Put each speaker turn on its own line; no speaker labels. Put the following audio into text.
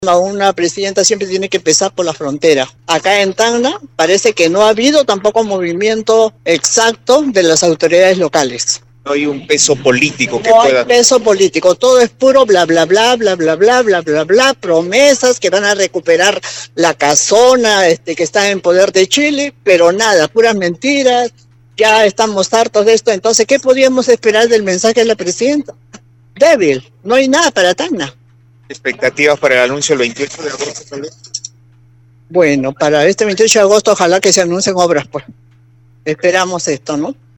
A una presidenta siempre tiene que pesar por la frontera. Acá en Tacna parece que no ha habido tampoco movimiento exacto de las autoridades locales.
No hay un peso político que
No
pueda...
hay peso político, todo es puro bla bla bla bla bla bla bla bla bla, promesas que van a recuperar la casona que está en poder de Chile, pero nada, puras mentiras. Ya estamos hartos de esto. Entonces, ¿qué podíamos esperar del mensaje de la presidenta? Débil, no hay nada para Tacna.
¿Expectativas para el anuncio el 28 de agosto, tal vez?
Bueno, para este 28 de agosto ojalá que se anuncien obras, pues. Esperamos esto, ¿no?